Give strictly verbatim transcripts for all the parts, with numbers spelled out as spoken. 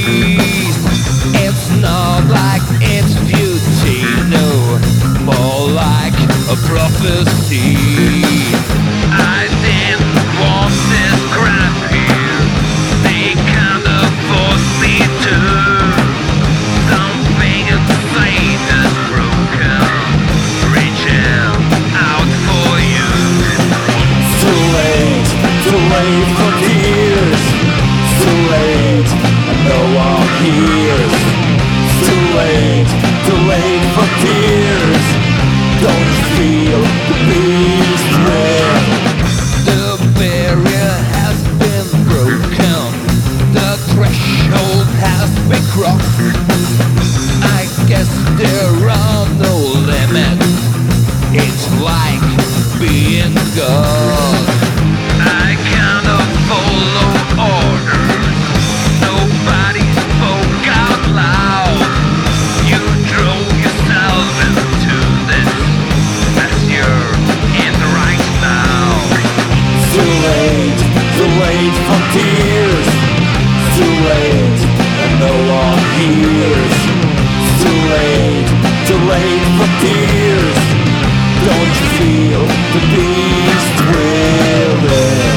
It's not like it's beauty, no, more like a prophecy. I didn't want this crap here, they kinda forced me to. Something inside is broken, reaching out for you. Too late, too late for tears. Too late, and no one hears. Too late, too late for tears. Don't you feel the beast ring? The barrier has been broken, the threshold has been crossed. I guess there are no limits, it's like being God. I cannot follow orders, nobody spoke out loud. You drove yourself into this mess you're in right now. Too late, too late for tears. Too late, and no one hears. Too late, too late for tears. Don't you feel the beast within?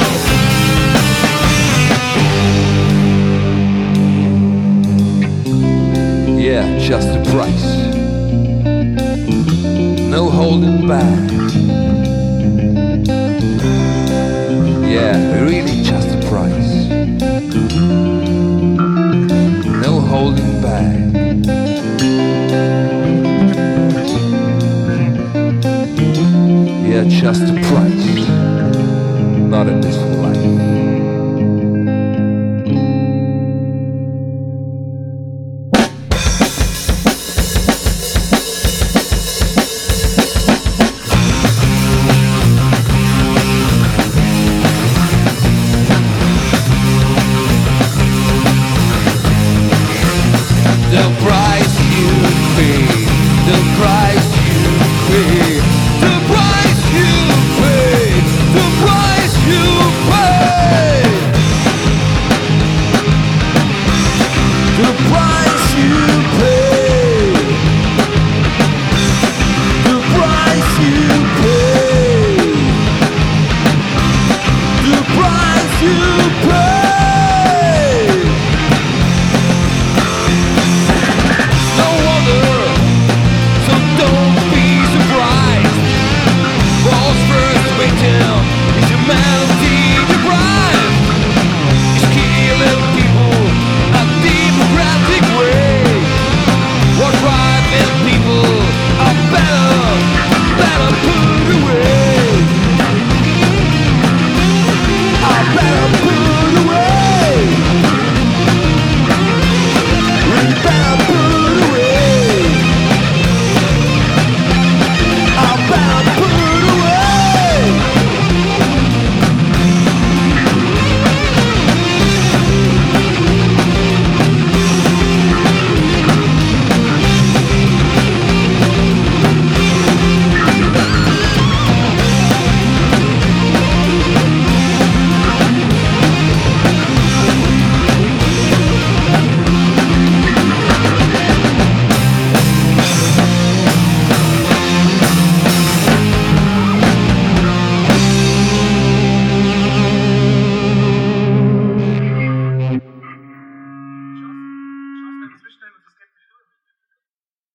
Yeah, just the price. No holding back. Yeah, really just the price. No holding back. Yeah, just the price. Not in this life. The price you pay, the price